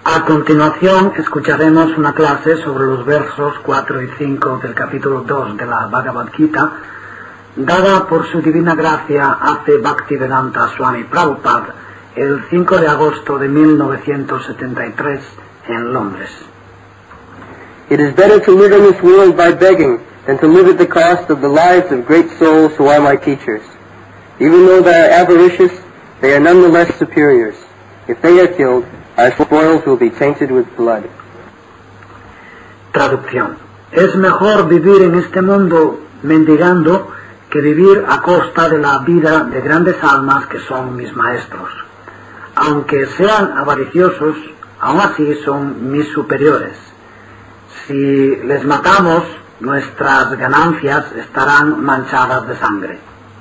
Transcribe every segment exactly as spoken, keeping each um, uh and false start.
A continuación escucharemos una clase sobre los versos cuatro y cinco del capítulo dos de la Bhagavad Gita, dada por su divina gracia A.C. Bhaktivedanta Swami Prabhupada el cinco de agosto de mil novecientos setenta y tres en Londres. It is better to live in this world by begging than to live at the cost of the lives of great souls who are my teachers. Even though they are avaricious, they are nonetheless superiors. If they are killed, our spoils will be tainted with blood. Traducción. Es mejor vivir en este mundo mendigando que vivir a costa de la vida de grandes almas que son mis maestros. Aunque sean avariciosos, aún así son mis superiores. Si les matamos, nuestras ganancias estarán manchadas de sangre.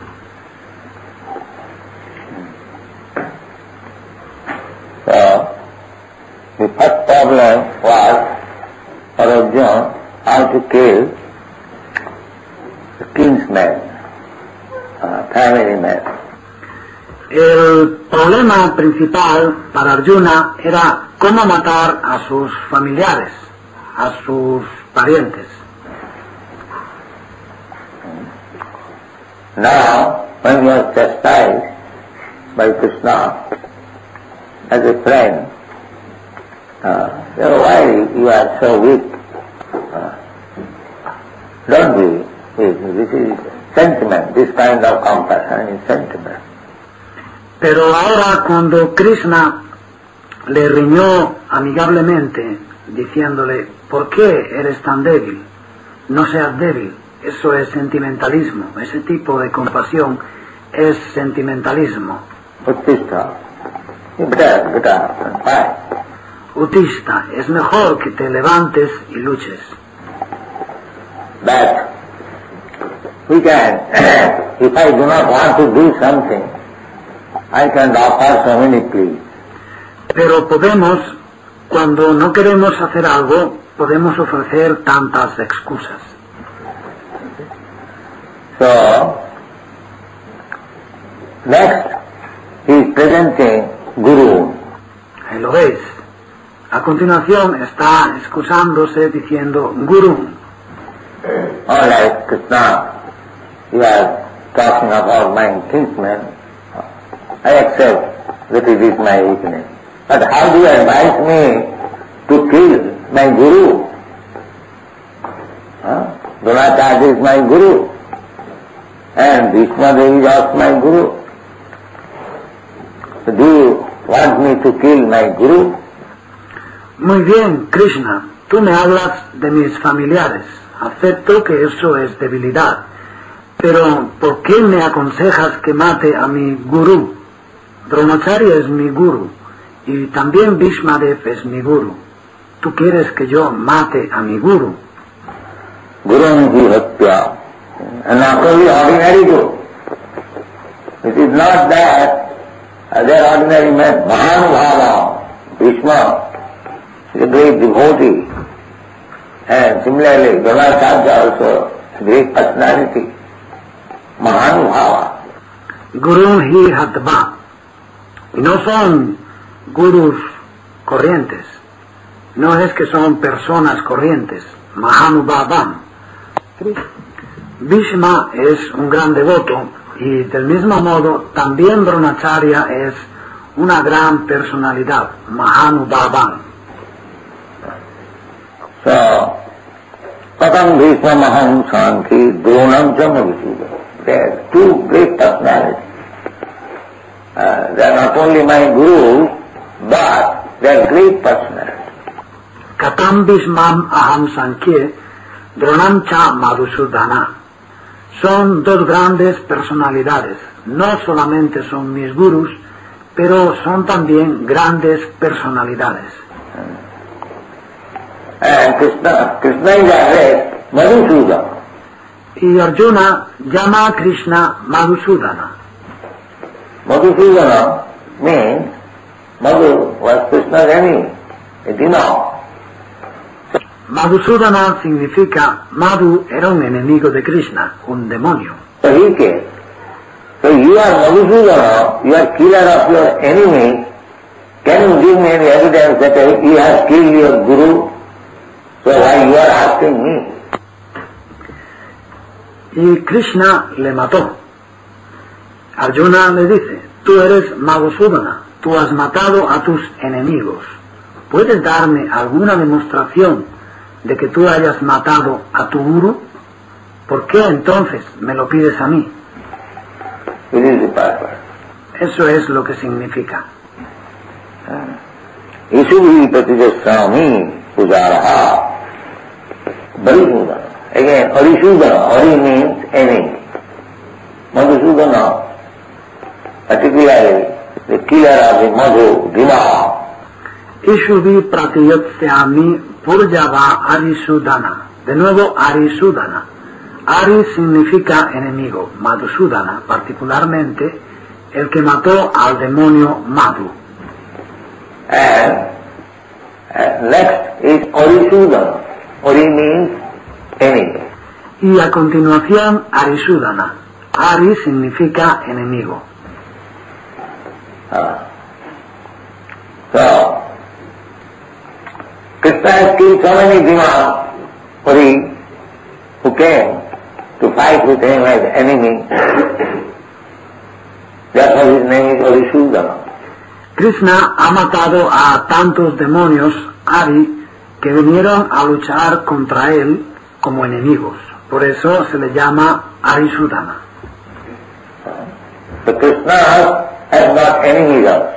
So, the first problem was for Arjuna how to kill the kinsman, uh, family man. El problema principal para Arjuna era cómo matar a sus familiares, a sus parientes. Now, when you are chastised by Krishna as a friend, uh, you know, why you are so weak? Uh, don't be weak. This is sentiment. This kind of compassion is sentiment. Pero ahora cuando Krishna le riñó amigablemente, diciéndole, ¿por qué eres tan débil? No seas débil, eso es sentimentalismo, ese tipo de compasión es sentimentalismo. Uttista, better, better, fine. Utista, es mejor que te levantes y luches. But we can, if I do not want to do something, I can offer so many pleas. Pero podemos, cuando no queremos hacer algo, podemos ofrecer tantas excusas. So, next, he is presenting Guru. Ahí lo veis. A continuación está excusándose diciendo Guru. All right, Krishna, you are talking about my kinsman. I accept that it is my weakness. But how do you advise me to kill my Guru? Huh? Dronacharya is my Guru. And Bhishma Devi is also my Guru. So do you want me to kill my Guru? Muy bien, Krishna, tú me hablas de mis familiares. Acepto que eso es debilidad. Pero, ¿por qué me aconsejas que mate a mi Guru? Dronacharya es mi Guru. Y también Bhishmadev es mi Guru. ¿Tú quieres que yo mate a mi Guru? Guru ki hatya. And not only ordinary Guru. It is not that uh, they are ordinary men. Mahanubhava, Bhishma is a great devotee. And similarly, Dronacharya also a great personality. Mahanubhava. Guru hi hatva. Y no son gurus corrientes. No es que son personas corrientes. Mahanubhavam. Bhishma es un gran devoto y del mismo modo también Dronacharya es una gran personalidad. Mahanubhavam. So, Patam Bhishma Maham Santi Dronam Jamavisuda. They are two great personalities. Uh, they are not only my gurus, but they are great personalities. Katam Bhishmam Aham Sankhye Dronam Cha Madhusudana. Son dos grandes personalidades. No solamente son mis gurus, pero son también grandes personalidades. And Krishna, Krishna is addressed Madhusudana. Y Arjuna llama a Krishna Madhusudana. Madhusudana means Madhu was Krishna's enemy, a demon. Madhusudana significa Madhu era un enemigo de Krishna, un demonio. So he came. So you are Madhusudana, you are killer of your enemy. Can you giving me any evidence that he has killed your guru, so why you are asking me? Y Krishna le mató. Arjuna le dice, tú eres Madhusudana, tú has matado a tus enemigos. ¿Puedes darme alguna demostración de que tú hayas matado a tu guru? ¿Por qué entonces me lo pides a mí? It is the purpose. Eso es lo que significa. Isuhi Pratijaswami Pujaraha Barisudana. Again, Arisudana. Ari means enemy. Madhusudana, particularly the killer of the Madhu, Dhima. Ishuvi Pratijaswami Purjava Arisudana. De nuevo, Arisudana. Ari significa enemigo. Madhusudana, particularmente, el que mató al demonio Madhu. And uh, next is Arisudana. Ari means enemy. Y a continuación, Arisudana. Ari significa enemigo. Uh, so, Krishna has killed so many demons, Ari, who came to fight with him as enemy. Therefore his name is Arisudana. Krishna ha matado a tantos demonios, Ari, que vinieron a luchar contra él como enemigos. Por eso se le llama Arisudana. So Krishna has not enemies also.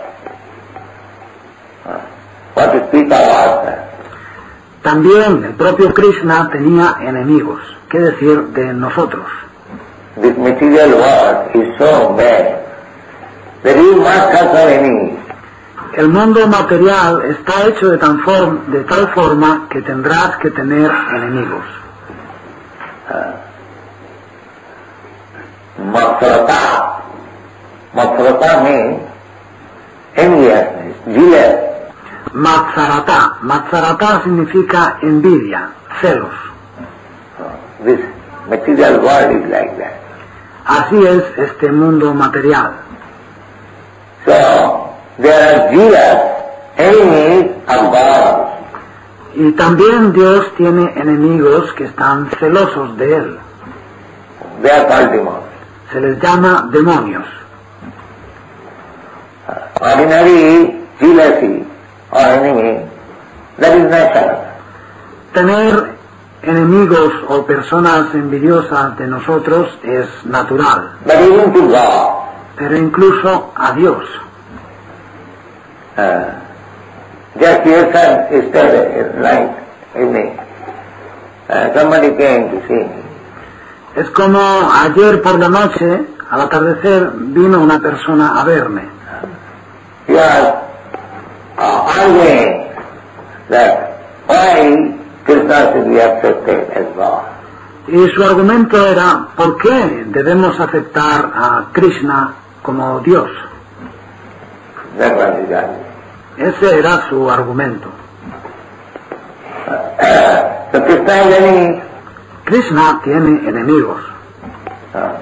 What to speak about that? También el propio Krishna tenía enemigos, qué decir de nosotros. This material world is so bad that you must have some enemies. El mundo material está hecho de, tan form, de tal forma que tendrás que tener enemigos. Matsarata. Matsarata means enviousness, jealous. Matsarata. Matsarata significa envidia, celos. This material world is like that. Así es este mundo material. So, there are jealous enemies of God. Y también Dios tiene enemigos que están celosos de Él. They are called demons. Se les llama demonios. Ordinary jealousy or enemy, that is natural. Tener enemigos o personas envidiosas de nosotros es natural, But even to God, pero incluso a Dios. uh, just yesterday night, evening, uh, somebody came to see me. Es como ayer por la noche, al atardecer, vino una persona a verme. He was uh, arguing that why Krishna should be accepted as God. Y su argumento era, ¿por qué debemos aceptar a Krishna como Dios? That was his argument. Ese era su argumento. Uh, so Krishna has enemies. Krishna tiene enemigos. Uh,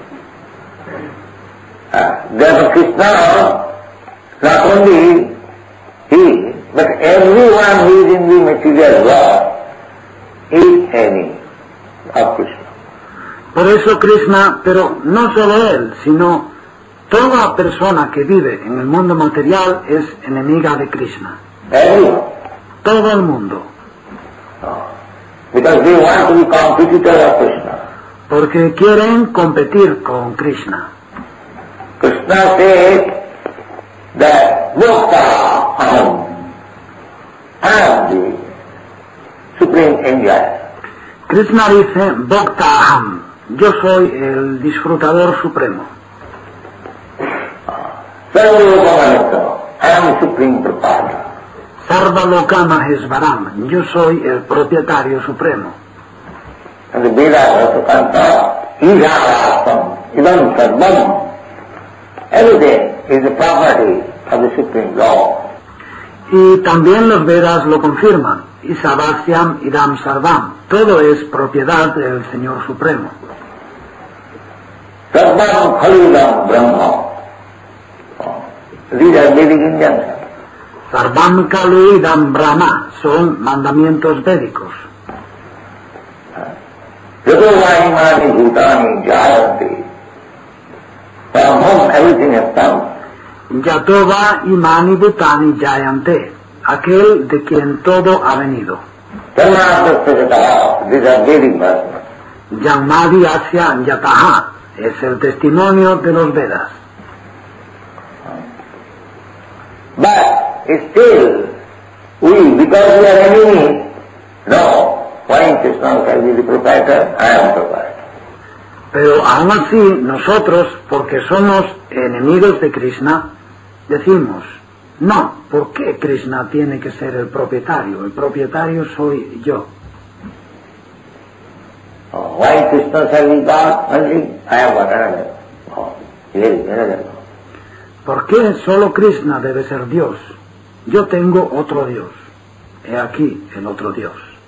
uh, therefore Krishna, not only he, but everyone who is in the material world is enemy of Krishna. Por eso Krishna, pero no solo él, sino toda persona que vive en el mundo material es enemiga de Krishna. Everyone. Todo el mundo. Uh, because they want to be competitors of Krishna. Porque quieren competir con Krishna. Krishna says that Mokta Aham, I am the supreme enjoyer. Krishna dice, Bhakta Aham, yo soy el disfrutador supremo. Sarvalokamanita, I am the supreme proprietor. Sarva Lokama Hesvaram, yo soy el propietario supremo. And the Vedas also canta, Isharasam, Idam Sarvam. Everything is the property of the Supreme Lord. Y también los Vedas lo confirman. Isavasyam Idam Sarvam. Todo es propiedad del Señor Supremo. Sarvam Khalidam Brahma. These are Vedic injunctions. Sarvam Kalu Idam Brahma son mandamientos védicos. Yato Vahimani Bhutani Jayante. From whom everything has come. Yatova Imani Bhutani Jayante, aquel de quien todo ha venido. Dharma, these are Vedic verses. Yamadi Asya Yataha es el testimonio de los Vedas. But still, we, because we are enemies, no, why Krishna shall be the proprietor? I am proprietor. Pero aún así, nosotros, porque somos enemigos de Krishna, decimos, no, ¿por qué Krishna tiene que ser el propietario? El propietario soy yo. Oh, why Krishna shall be God only? I have got another. Oh, here is another. ¿Por qué solo Krishna debe ser Dios? Yo tengo otro Dios. He aquí el otro Dios.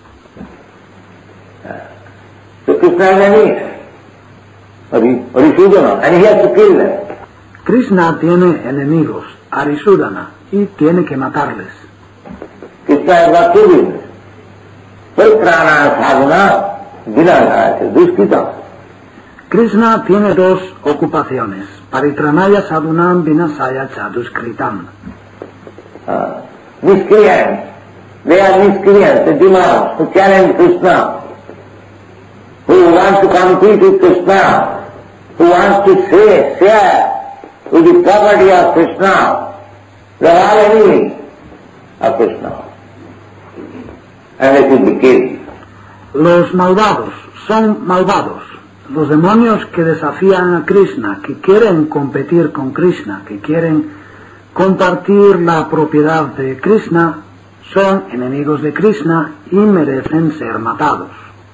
Uh, so Krishna is enemy. Arisudana, and he has to kill them. Krishna tiene enemigos, Arisudana, y tiene que matarles. Krishna has got two business. Paritrana sadhana, vinaya, duskita. Krishna tiene dos ocupaciones, Paritranaya sadhunam vinasaya chaduskritam. Uh, miscreants, they are miscreants, the demons who challenge Krishna, who want to compete with Krishna, who wants to say, share with the property of Krishna. They are all enemies of Krishna. And they should be killed. Los malvados son malvados. Los demonios que desafían a Krishna, que quieren competir con Krishna, que quieren compartir la propiedad de Krishna, son enemigos de Krishna y merecen ser matados.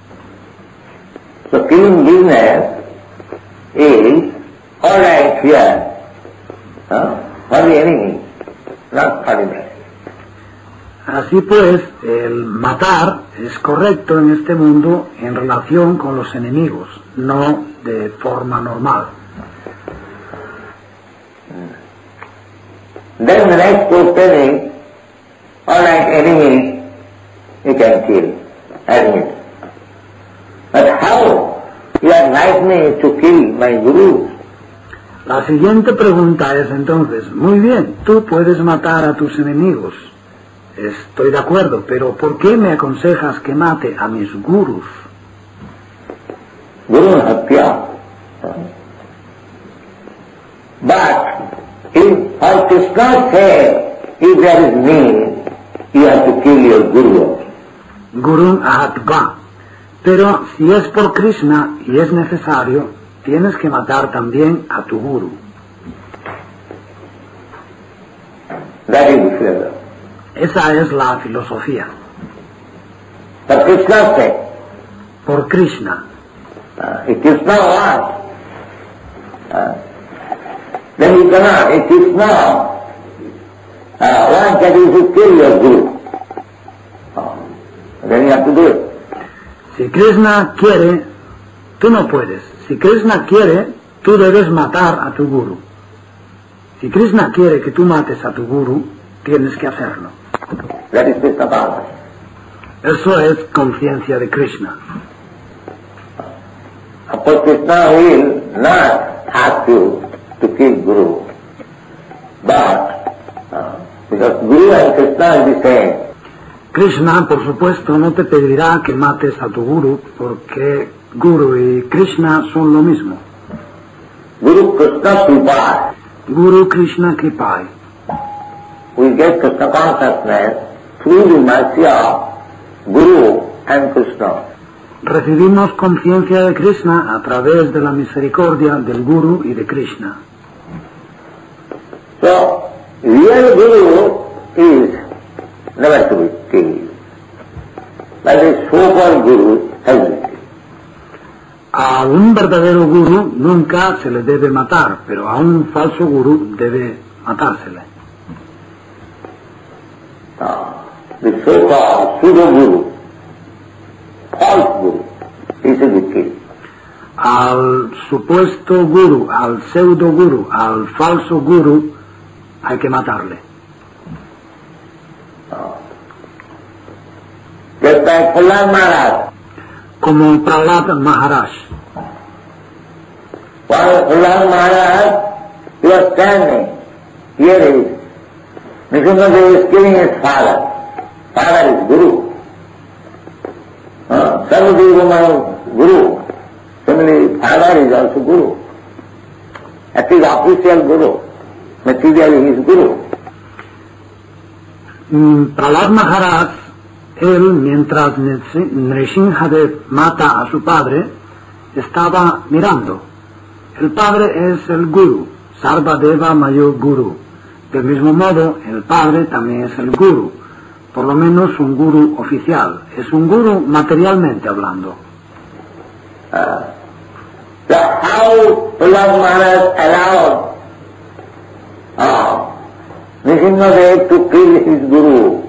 So killing business is all right here huh, for the enemy, not for the man. Así pues, el matar es correcto en este mundo en relación con los enemigos, no de forma normal. Then the next question is, all right, enemies you can kill, admit. But how you advise me to kill my guru? La siguiente pregunta es entonces, muy bien, tú puedes matar a tus enemigos. Estoy de acuerdo, pero ¿por qué me aconsejas que mate a mis gurus? Guru Hatya. But if for Krishna's sake, if there is need, you have to kill your guru. Guru Ahatva. Pero si es por Krishna y es necesario, tienes que matar también a tu guru. That is the flavor. Esa es la filosofía. For Krishna's sake. Por Krishna. Uh, if Krishna wants, uh, then you cannot. If Krishna uh, wants that you should kill your guru, uh, then you have to do it. Si Krishna quiere, tú no puedes. Si Krishna quiere, tú debes matar a tu guru. Si Krishna quiere que tú mates a tu guru, tienes que hacerlo. That is Krishna power. Eso es conciencia de Krishna. Of course, Krishna will not ask you to kill Guru, but uh, because Guru and Krishna are the same. Krishna, por supuesto, no te pedirá que mates a tu guru, porque Guru y Krishna son lo mismo. Guru Krishna Kripa. Guru Krishna Kripai. We get Krishna consciousness through the mercy of Guru and Krishna. Recibimos conciencia de Krishna a través de la misericordia del Guru y de Krishna. So, real Guru is never to be killed. But the so-called Guru has been killed. A un verdadero Guru nunca se le debe matar, pero a un falso Guru debe matársele. Uh, the so-called pseudo-Guru, false Guru, he should be killed. Al supuesto Guru, al pseudo Guru, al falso Guru, hay que matarle. Oh. Just like Prahlad Maharaj. Como Prahlad Maharaj. While Prahlad Maharaj, he was standing, here is, Nrsimhadev is killing his father. Father is Guru. Uh, Sarvadeva Guru. Similarly, father is also Guru. At least official Guru. Materially he is Guru. Mm, Prahlad Maharaj, él, mientras Nrsimhadev mata a su padre, estaba mirando. El padre es el Guru, Sarvadeva Mayo Guru. Del mismo modo, el padre también es el Guru, por lo menos un Guru oficial. Es un Guru materialmente hablando. Uh, so how Prahlad Maharaj allowed uh, Nrsimhadev to kill his Guru?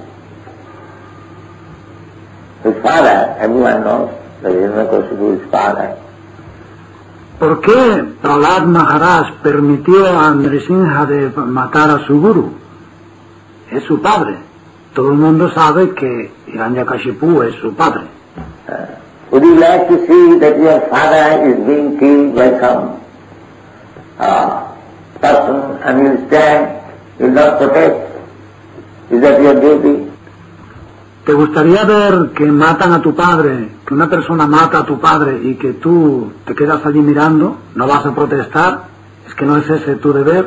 His father, everyone knows that Hiranyakashipu is his father. ¿Por qué Prahlad Maharaj permitió a Nrsimhadev matar a su Guru? Es su padre. Todo el mundo sabe que Hiranyakashipu es su padre. Uh, would you like to see that your father is being killed by some uh, person and you will stand, you will not protect? Is that your duty? ¿Te gustaría ver que matan a tu padre, que una persona mata a tu padre y que tú te quedas allí mirando? ¿No vas a protestar? ¿Es que no es ese tu deber?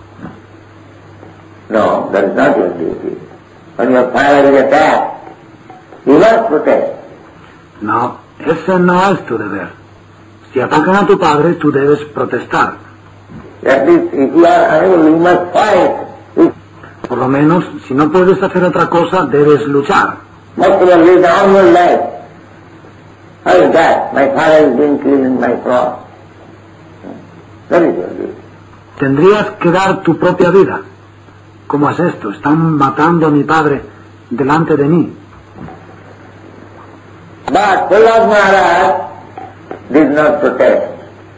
No, that is not your duty. When your father is attacked, you must protect. No, ese no es tu deber. Si atacan a tu padre, tú debes protestar. At least if you are unable, you must fight. Por lo menos, si no puedes hacer otra cosa, debes luchar. Most of them live their own life. How is that? My father is being killed in my front. That is your duty. Tendrías que dar tu propia vida. ¿Cómo es esto? Están matando a mi padre delante de mí. But Prahlad Maharaj did not protest.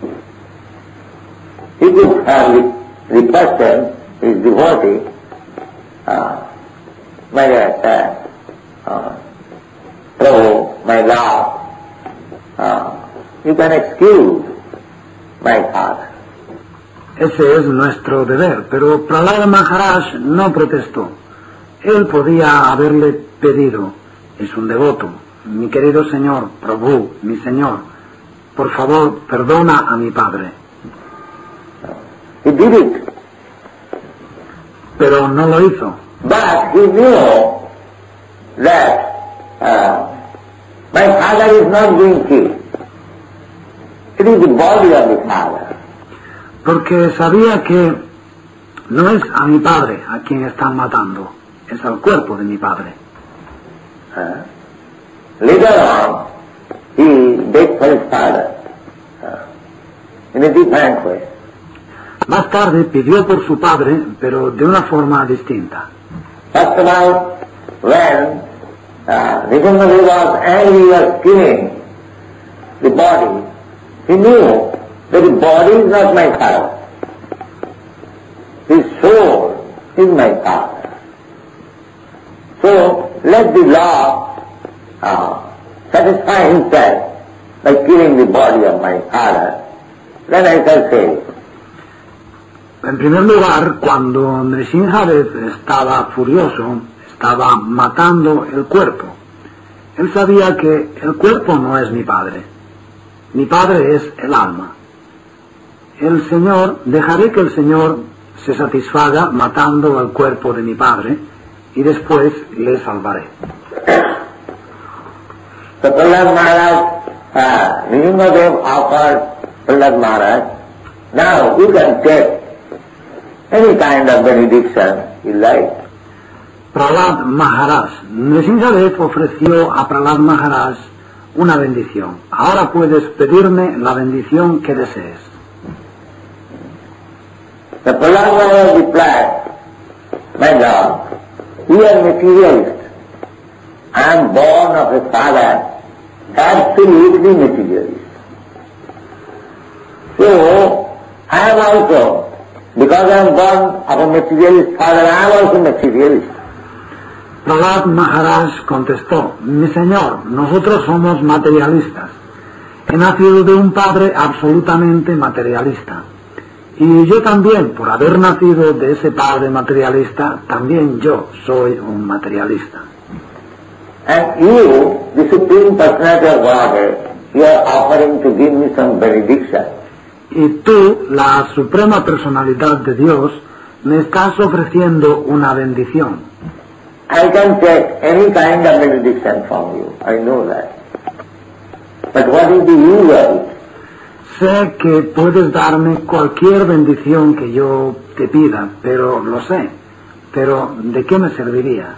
He could have requested his devotee, uh, my uh, uh, Prabhu, my Lord, uh, you can excuse my father. Ese es nuestro deber, pero Prahlad Maharaj no protestó. Él podía haberle pedido, es un devoto, mi querido señor, Prabhu, mi señor, por favor, perdona a mi padre. He did it. Pero no lo hizo. But he knew that uh, my father is not being killed. It is the body of the father. Porque sabía que no es a mi padre a quien están matando, es al cuerpo de mi padre. Uh, later on, he begged for his father uh, in a different way. Más tarde pidió por su padre, pero de una forma distinta. First of all, when uh, Nrsimhadev was angry, he was killing the body, he knew that the body is not my father. His soul is my father. So let the Lord uh, satisfy himself by killing the body of my father. Then I shall say. En primer lugar, cuando Nrsimhadev estaba furioso, estaba matando el cuerpo. Él sabía que el cuerpo no es mi padre. Mi padre es el alma. El Señor, dejaré que el Señor se satisfaga matando al cuerpo de mi padre y después le salvaré. So Prahlad Maharaj, uh, Nrsimhadev offered Prahlad Maharaj, now you can take any kind of benediction you like. Prahlad Maharaj. Nrsimhadev ofreció a Prahlad Maharaj una bendición. Ahora puedes pedirme la bendición que desees. The Prahlad Maharaj replied, my Lord, we are materialists. I am born of a father, absolutely materialist. So, I am also, because I am born of a materialist father, I am also materialist. Prahlad Maharaj contestó, mi señor, nosotros somos materialistas. He nacido de un padre absolutamente materialista. Y yo también, por haber nacido de ese padre materialista, también yo soy un materialista. And you, the Supreme Personality of Godhead, you are offering to give me some benediction. Y tú, la Suprema Personalidad de Dios, me estás ofreciendo una bendición. I can take any kind of benediction from you, I know that. But what is the use of it? Sé que puedes darme cualquier bendición que yo te pida, pero lo sé. Pero, ¿de qué me serviría?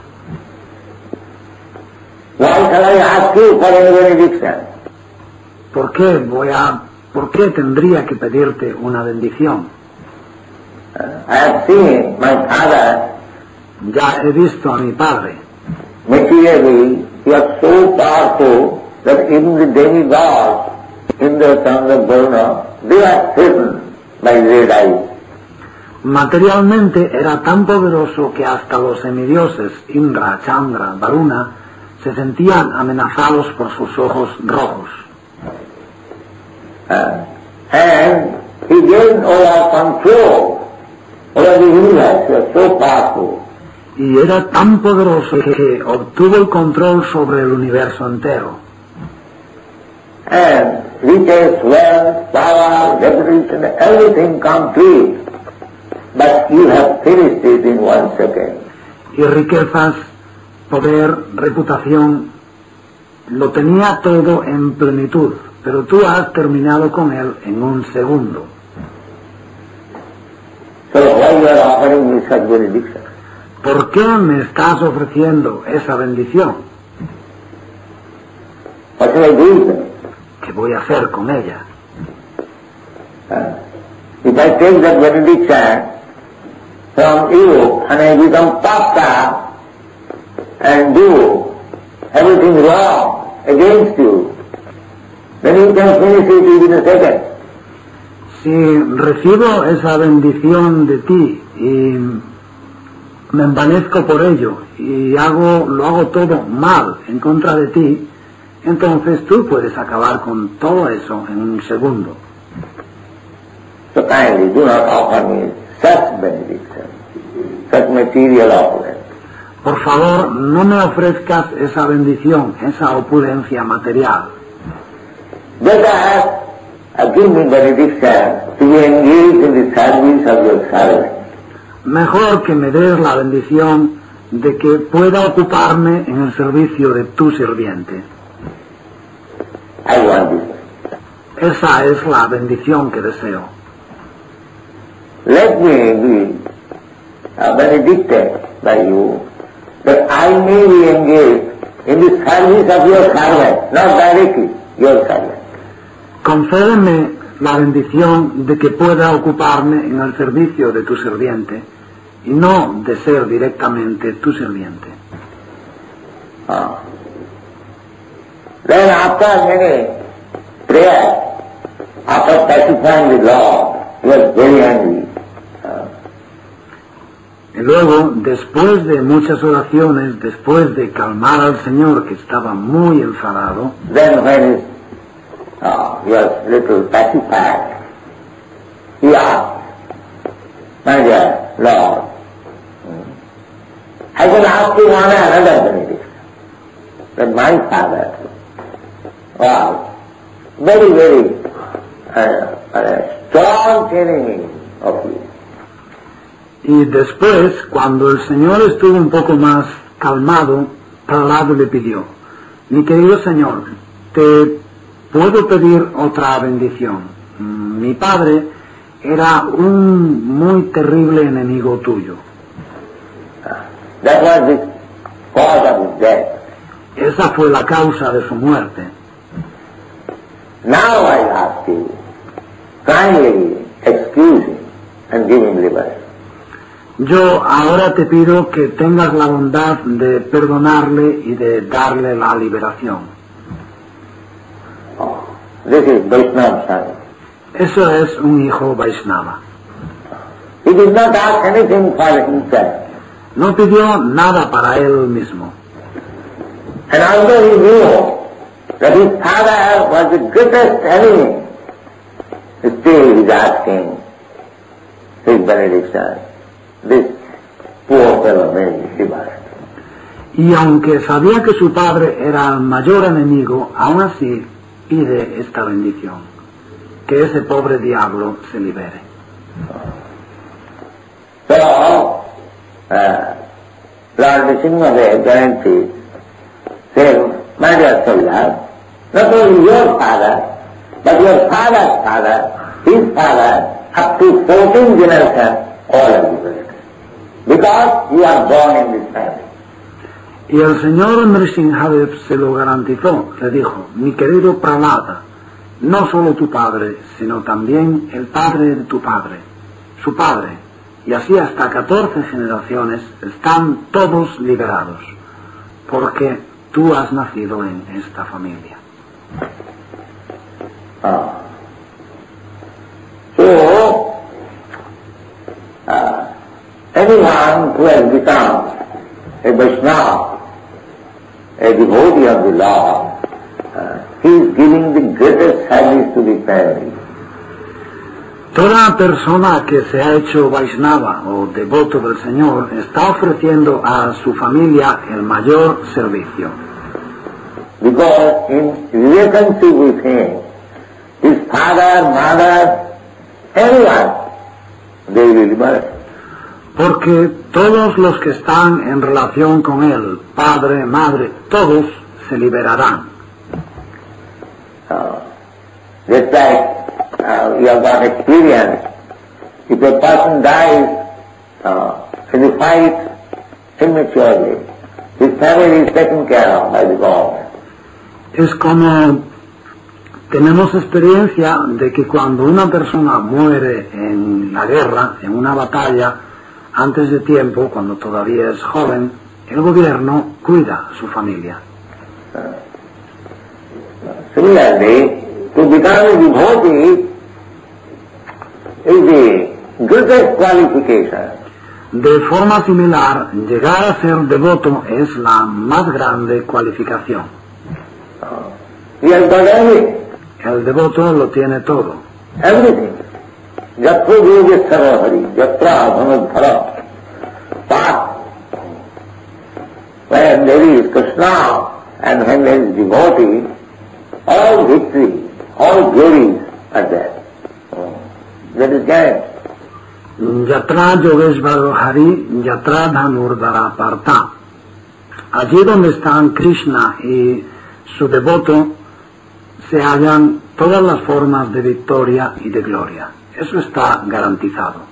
Why shall I ask you for any benediction? ¿Por qué voy a, por qué tendría que pedirte una bendición? Uh, I have seen my father, Ya he visto a mi padre. materially, he was so powerful that even the demigods in the Chandra Varuna, they are hidden by red eyes. Materialmente era tan poderoso que hasta los semidioses Indra, Chandra, Varuna se sentían amenazados por sus ojos rojos. Uh, and he gained over control over the universe, he was so powerful. Y era tan poderoso que obtuvo el control sobre el universo entero. And riches, wealth, power, reputation, everything complete. But you have finished it in one second. Y riquezas, poder, reputación, lo tenía todo en plenitud, pero tú has terminado con él en un segundo. So why you are offering me such benediction? ¿Por qué me estás ofreciendo esa bendición? What shall I do with it? ¿Qué voy a hacer con ella? Uh, if I take that benediction from you and I become puffed up and do everything wrong against you, then you can finish it within a second. Si recibo esa bendición de ti y me envanezco por ello y hago, lo hago todo mal en contra de ti, entonces tú puedes acabar con todo eso en un segundo. So kindly do not offer me such benediction, such material offering. Por favor, no me ofrezcas esa bendición, esa opulencia material. Better uh, give me benediction to be engaged in the service of your servant. Mejor que me des la bendición de que pueda ocuparme en el servicio de tu sirviente. I want this. Esa es la bendición que deseo. Let me be uh, benedicted by you, that I may be engaged in the service of your servant, not directly your servant. Concédeme la bendición de que pueda ocuparme en el servicio de tu sirviente y no de ser directamente tu sirviente. Uh, then after many prayers, after pacifying the Lord, he was very angry. Uh, Y luego, después de muchas oraciones, después de calmar al Señor que estaba muy enfadado, then when uh, he was little pacified, he asked, my dear Lord, I can ask you one another benediction, that my father was very, very uh, uh, strong enemy of you. y después, cuando el Señor estuvo un poco más calmado, Prahlad le pidió, mi querido Señor, te puedo pedir otra bendición. Mi padre era un muy terrible enemigo tuyo. That was the cause of his death. Esa fue la causa de su muerte. Now I ask you, kindly excuse him and give him liberty. Yo ahora te pido que tengas la bondad de perdonarle y de darle la liberación. Oh, this is Vaishnava son. Eso es un hijo Vaishnava. He did not ask anything for himself. No pidió nada para él mismo. And although he knew that his father was the greatest enemy, still he is asking his benediction. This poor fellow named Shiva. Y aunque sabía que su padre era el mayor enemigo, aún así pide esta bendición, que ese pobre diablo se libere. So, uh, Lord Nrsimha guarantees, saying, my dear soldiers, not only your father, but your father's father, his father, up to fourteen generations, all are liberated. Because you are born in this family. Y el señor Nrsimhadev se lo garantizó, le dijo, mi querido Prahlada, no solo tu padre, sino también el padre de tu padre, su padre, y así hasta catorce generaciones están todos liberados, porque tú has nacido en esta familia. Ah. So, uh, anyone who has become a Vaishnava, a devotee of the Lord, uh, he is giving the greatest service to the family. Toda persona que se ha hecho Vaishnava o devoto del Señor está ofreciendo a su familia el mayor servicio. Because in relationship with him, his father, mother, everyone, they will liberate. Porque todos los que están en relación con él, padre, madre, todos se liberarán. Uh, just like uh, you have got experience, if a person dies uh, in a fight immaturely, his family is taken care of by the government. Es como tenemos experiencia de que cuando una persona muere en la guerra, en una batalla, antes de tiempo, cuando todavía es joven, el gobierno cuida a su familia. Similarly, to become a devotee is the greatest qualification. De forma similar, llegar a ser devoto es la más grande cualificación. He has got everything. El devoto lo tiene todo. Everything. Yatra yoga sarvahari, yatra bhamadhara. But when there is Krishna and when there is devotee, all victory, all glories are there. That is gained. Yatra Yogeshvara Hari, Yatra Dhanurdhara Partha. Allí donde están Krishna y su devoto, se hallan todas las formas de victoria y de gloria. Eso está garantizado.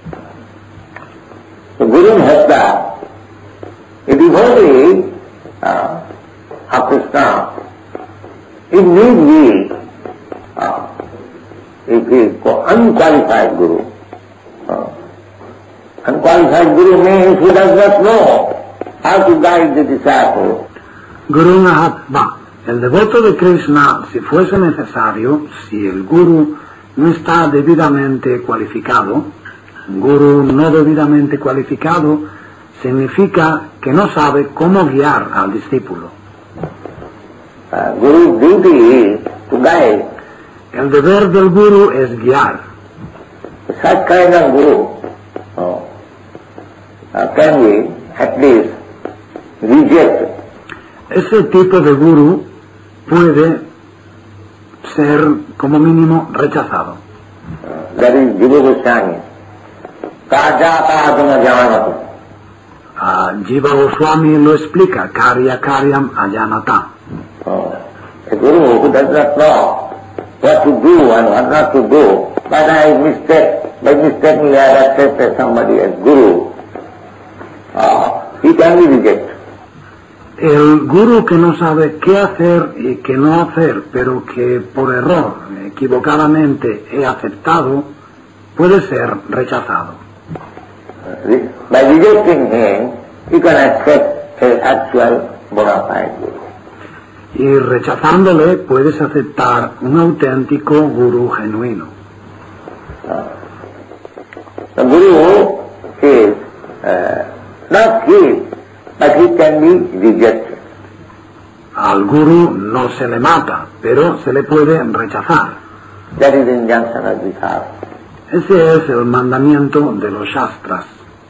So Guru Bhakta, a devotee uh, of Krishna, it need be uh, if he is unqualified Guru. Uh, unqualified Guru means who does not know how to guide the disciple. Guru Mahatma, el devoto de Krishna, si fuese necesario, si el Guru no está debidamente cualificado, un Guru no debidamente cualificado significa que no sabe cómo guiar al discípulo. Uh, Guru's duty is to guide. El deber del Guru es guiar. Such kind of Guru uh, uh, can we at least reject. Ese tipo de Guru puede ser como mínimo rechazado. Uh, that is Jiva Goswami. Kaja kadana janatu. Uh, Jiva Goswami lo explica, Karya Karyam Ajanata. Uh, a Guru who does not know what to do and what not to do, but I mistake, by mistakenly I have accepted somebody as Guru, uh, he can be rejected. El guru que no sabe qué hacer y qué no hacer, pero que por error, equivocadamente he aceptado, puede ser rechazado. By rejecting him, you can accept an actual bona fide Guru. Y rechazándole puedes aceptar un auténtico gurú genuino. Uh, the Guru is uh, not killed, but he can be rejected. Al guru no se le mata, pero se le puede rechazar. That is the injunction of the Shastra. Ese es el mandamiento de los Shastras.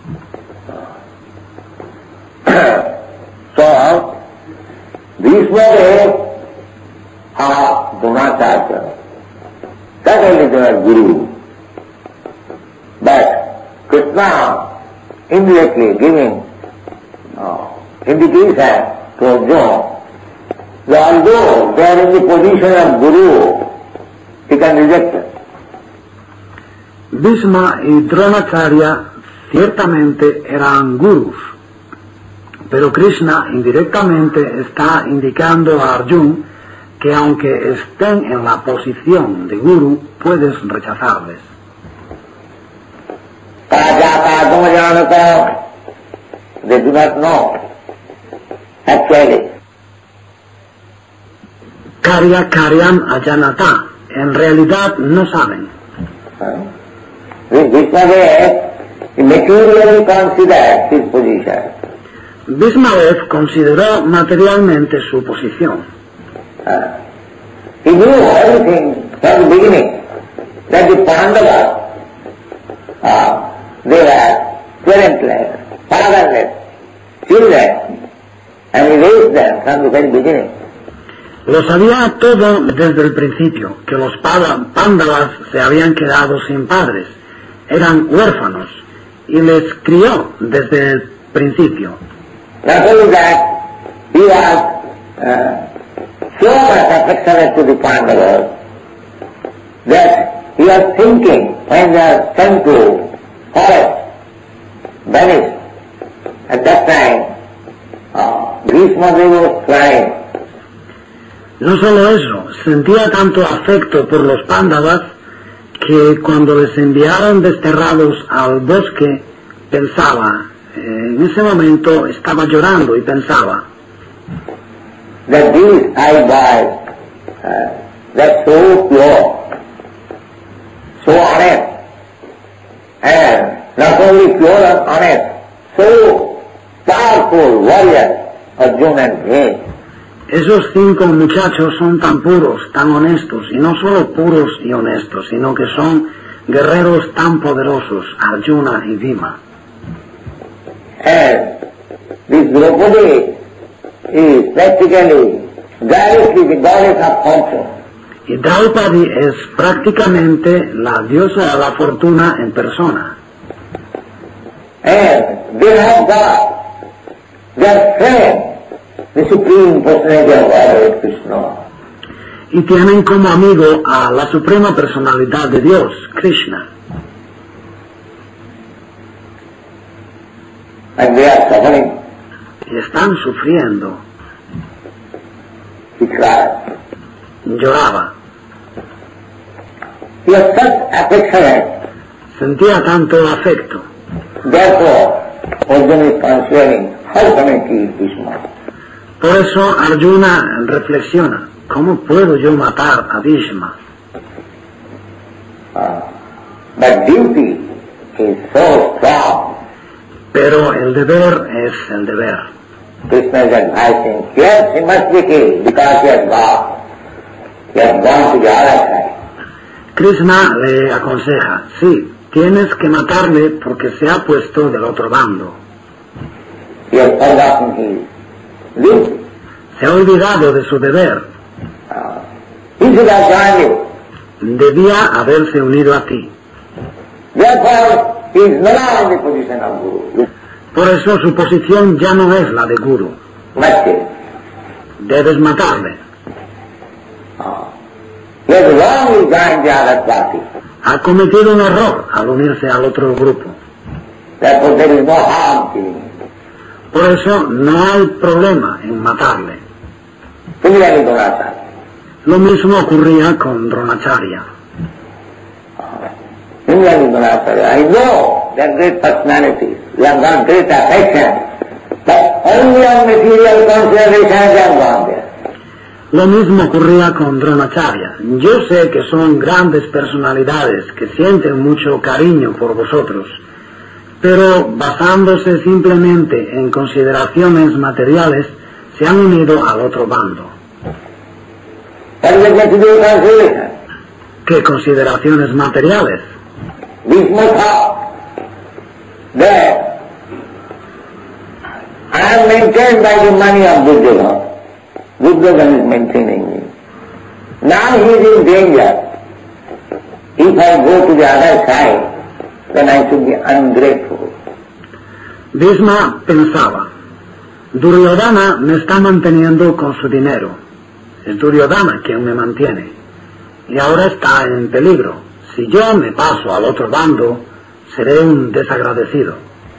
So, these were a Dronacharya, certainly their guru. But Krishna indirectly giving uh, indication to Arjuna that although they are in the position of guru, he can reject it. Bhishma y Dronacharya ciertamente eran gurus, pero Krishna indirectamente está indicando a Arjuna que aunque estén en la posición de guru, puedes rechazarles. They do not know actually. Karya Karyam Ajanata, en realidad no saben. Vishmadev materially considered his position. Bhismadev consideró materialmente su posición. Uh, he knew everything from the beginning, that the Pandavas, uh, they were parentless, fatherless, children, and he raised them from the very beginning. Lo sabía todo desde el principio, que los Pándavas se habían quedado sin padres, eran huérfanos, y les crió desde el principio. Not only that, he was uh, so much affectionate to the Pandavas that he was thinking when they are sent to forest, vanished. At that time, uh, Bhishma was crying. No solo eso, sentía tanto afecto por los Pándavas que cuando les enviaron desterrados al bosque, pensaba, eh, en ese momento estaba llorando y pensaba, that these eyeballs, uh, they're so pure, so honest, and not only pure and honest, so powerful warriors, Arjuna and Bhima. Esos cinco muchachos son tan puros, tan honestos, y no solo puros y honestos, sino que son guerreros tan poderosos, Arjuna y Bhima. And this Draupadi is practically directly the goddess of fortune. Y Draupadi es prácticamente la diosa de la fortuna en persona. And they have got their friend, the Supreme Personality of Godhead, Krishna. Y tienen como amigo a la Suprema Personalidad de Dios, Krishna. And they are suffering. Y están sufriendo. He cried. Lloraba. He was such affectionate. Sentía tanto afecto. Therefore, Arjuna is considering how can I kill Bhishma? Por eso Arjuna reflexiona, ¿cómo puedo yo matar a Bhishma? Uh, but duty is so strong. Pero el deber es el deber. Krishna is advising, yes, he must be killed because he has gone. He has gone to the other side. Krishna le aconseja, sí, tienes que matarle porque se ha puesto del otro bando. He has forgotten his duty. Se ha olvidado de su deber. Uh, he should have joined you. Debía haberse unido a ti. Therefore, he is no longer in the position of Guru. Por eso su posición ya no es la de Guru. Must kill. Debes matarle. Uh, he has wrongly joined the other party. Ha cometido un error al unirse al otro grupo. Therefore, there is no harm killing him. Por eso no hay problema en matarle. Similarly, Dronacharya. Lo mismo ocurría con Dronacharya. Similarly, Dronacharya. I know they are great personalities. They have got great affection. But only on material considerations they have gone there. Lo mismo ocurría con Dronacharya. Yo sé que son grandes personalidades que sienten mucho cariño por vosotros, pero basándose simplemente en consideraciones materiales, se han unido al otro bando. ¿Qué consideraciones materiales? Bhishma thought that I am maintained by the money of Duryodhana. Duryodhana is maintaining me. Now he is in danger. If I go to the other side, then I should be ungrateful. Bhishma pensaba, Duryodhana me está manteniendo con su dinero. Es Duryodhana quien me mantiene. Y ahora está en peligro. Si yo me paso al otro bando, seré un desagradecido.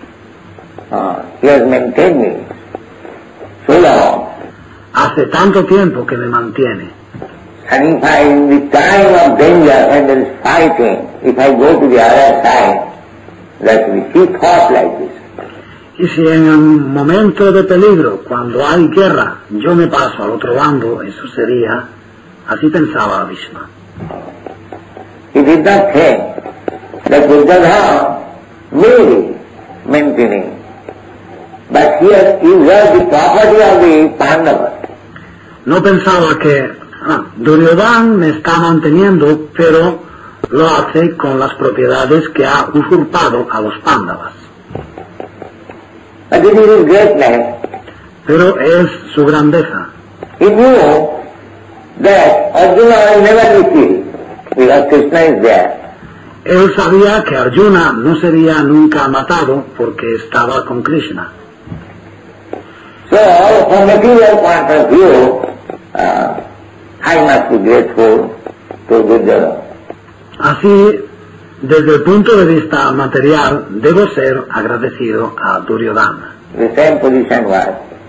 Uh, he has maintained me so long. Hace tanto tiempo que me mantiene. And if I, in the time of danger, when there is fighting, if I go to the other side, that will be, he thought like this. Y si en un momento de peligro, cuando hay guerra, yo me paso al otro bando, eso sería, así pensaba Bhishma. He did not think that Duryodhana may be maintaining, but here he was the property of the Pandavas. No pensaba que ah, Duryodhana me está manteniendo, pero lo hace con las propiedades que ha usurpado a los Pándavas. But it is his greatness. Pero es su grandeza. He knew that Arjuna will never be killed because Krishna is there. Él sabía que Arjuna no sería nunca matado porque estaba con Krishna. So, from material point of view, uh, I must be grateful to Duryodhana. Así, desde el punto de vista material, debo ser agradecido a Duryodhana. The same position was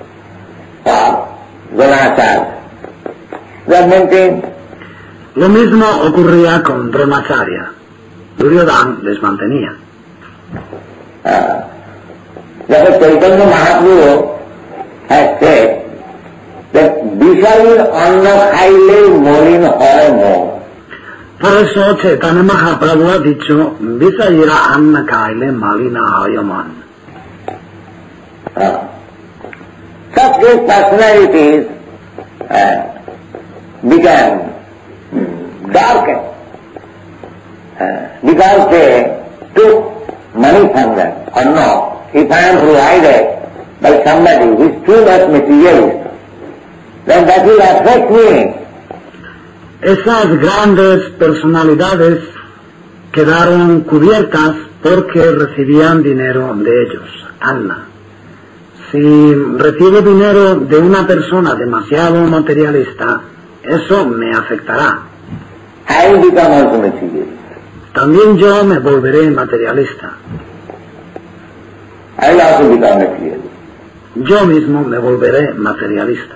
for Dronacharya. They maintained. Lo mismo ocurría con Dronacharya. Duryodhana les mantenía. Uh, Therefore Chaitanya Mahaprabhu has said that Vishalir Anna Khaile Molin Hoy Mo. Por eso Chaitanya Mahaprabhu ha dicho, Visayira Anna Kaile Malina Hayaman. Uh, such great personalities uh, began um, darkened uh, because they took money from them or no. If I am provided by somebody who is too much materialist, then that will affect me. Esas grandes personalidades quedaron cubiertas porque recibían dinero de ellos, Anna. Si recibo dinero de una persona demasiado materialista, eso me afectará. I will become also materialist. También yo me volveré materialista. I will also become materialist. Yo mismo me volveré materialista.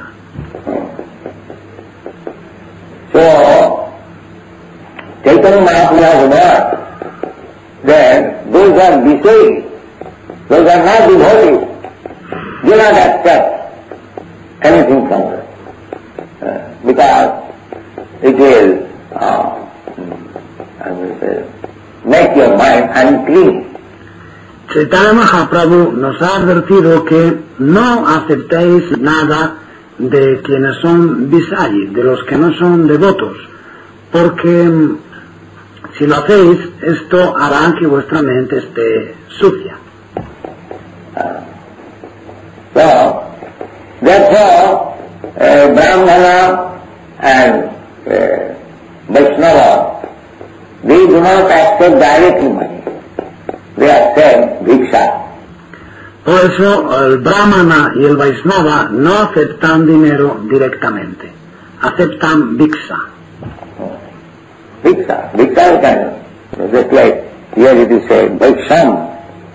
So, Chaitanya Mahaprabhu has learned that those who are Visayas, those are not devotees, do not accept anything from them. Uh, because it will uh, I will say, make your mind unclean. Chaitanya Mahaprabhu nos ha advertido que no aceptéis nada de quienes son Visayi, de los que no son devotos, porque si lo hacéis, esto hará que vuestra mente esté sucia. Uh, so, therefore, uh, Brahmana and uh, Vaishnava, they do not accept directly money. They accept bhiksha. Por eso el Brahmana y el Vaishnava no aceptan dinero directamente, aceptan bhiksha. Bhiksha, bhiksha can, just like here it is said, Vaisham.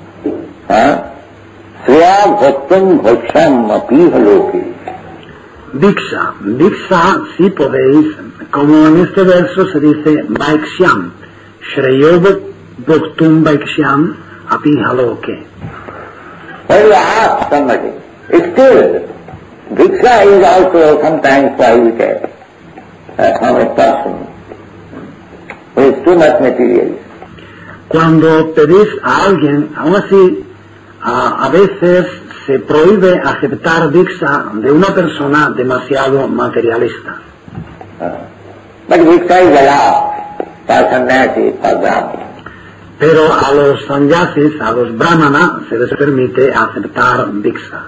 Sriya bhaktam bhaksham apiha loke. Bhiksha, bhiksha sí podéis, como en este verso se dice Vaikshyam, Shreyo bhaktum Vaikshyam apiha loke. When you ask somebody, still, bhiksha is also sometimes prohibited uh, from a person who is too much materialist. Cuando pedís a alguien, aún así, a, a veces se prohíbe aceptar diksha de una persona demasiado materialista. Uh, but diksha is allowed for sannyasi, for brahmana. Pero a los sannyasis, a los brahmanas, se les permite aceptar diksha.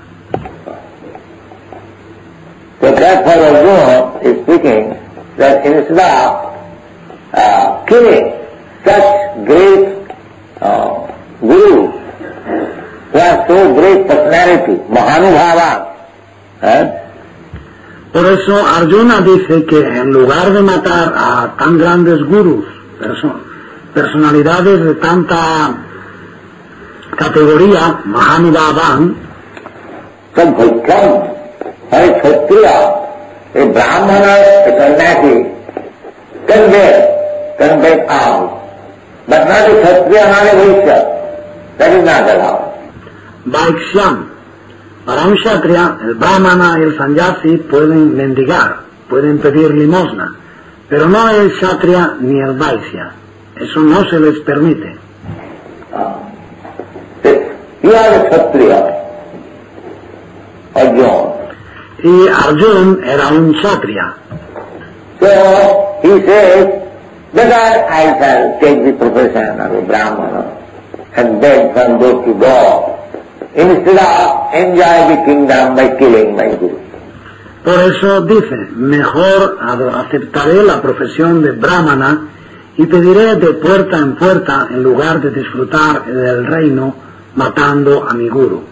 So therefore Arjuna is speaking that instead of uh, killing such great uh, gurus who are so great personality, Mahanubhava, eh? Por eso Arjuna dice que en lugar de matar a tan grandes gurus, perso personalidades de tanta categoría, Mahanubhavan, some Bhaitam, a Kshatriya, a Brahmana, a Sannyasi, can bear, can bear arms, but not a Kshatriya, not a Vaishya. That is not allowed. Vaikshyam. Para un kshatriya, el brahmana y el sannyasi pueden mendigar, pueden pedir limosna, pero no el kshatriya ni el vaishya. Eso no se les permite. Uh, you are a Kshatriya, Arjuna. Y Arjuna era un kshatriya. So he says, better I shall take the profession of a Brahmana and beg from those to God, instead of enjoy the kingdom by killing my guru. Por eso dice, mejor aceptaré la profesión de brahmana y pediré de puerta en puerta en lugar de disfrutar del reino matando a mi guru.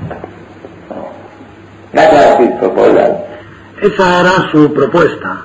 That was his proposal. Esa era su propuesta.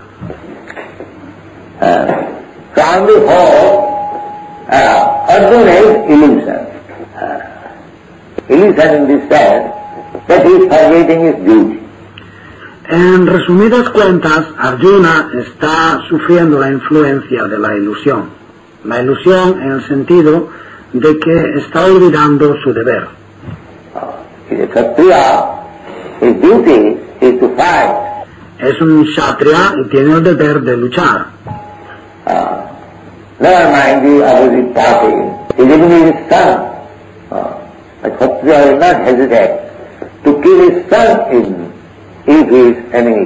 Uh, so on the whole, uh, Arjuna is illusion. Uh, illusion in the sense that he is forgetting his duty. En resumidas cuentas, Arjuna está sufriendo la influencia de la ilusión. La ilusión en el sentido de que está olvidando su deber. He is a Kshatriya, his duty is to fight. Es un kshatriya y tiene el deber de luchar. Uh, never mind the opposite party. Even his son, uh, a Kshatriya will not hesitate to kill his son in, if he is enemy.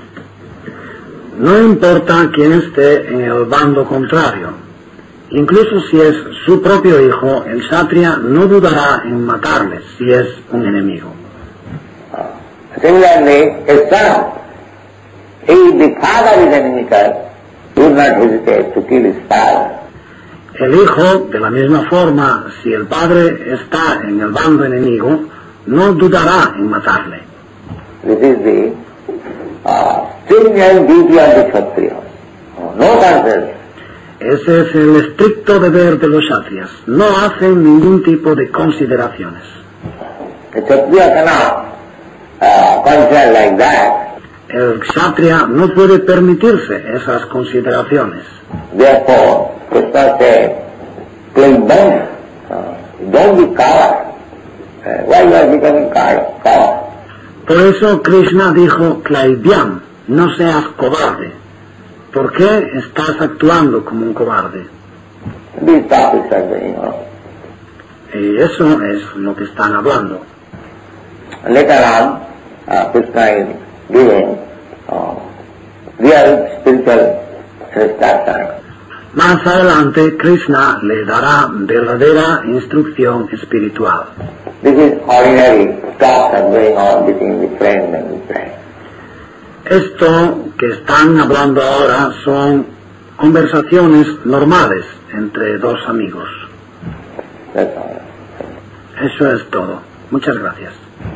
No importa quién esté en el bando contrario. Incluso si es su propio hijo, el kshatriya no dudará en matarle si es un enemigo. Uh, similarly, a son, if the father is enemical, he will not hesitate to kill his father. El hijo, de la misma forma, si el padre está en el bando enemigo, no dudará en matarle. This is the uh, stringent duty of the Kshatriya. No contest. Ese es el estricto deber de los kshatriyas. No hacen ningún tipo de consideraciones. The Kshatriya cannot uh, consider like that. El kshatriya no puede permitirse esas consideraciones. Therefore, Krishna said, "Please don't, uh, don't be coward. Uh, why you are becoming coward?" Por eso Krishna dijo, Klaibyam, no seas cobarde. ¿Por qué estás actuando como un cobarde? These topics are going on. Y eso es lo que están hablando. Later on, uh, Krishna is giving uh, real spiritual instruction. Más adelante, Krishna le dará verdadera instrucción espiritual. This is ordinary talks are going on between the friend and the friend. Esto que están hablando ahora son conversaciones normales entre dos amigos. That's all. Eso es todo. Muchas gracias.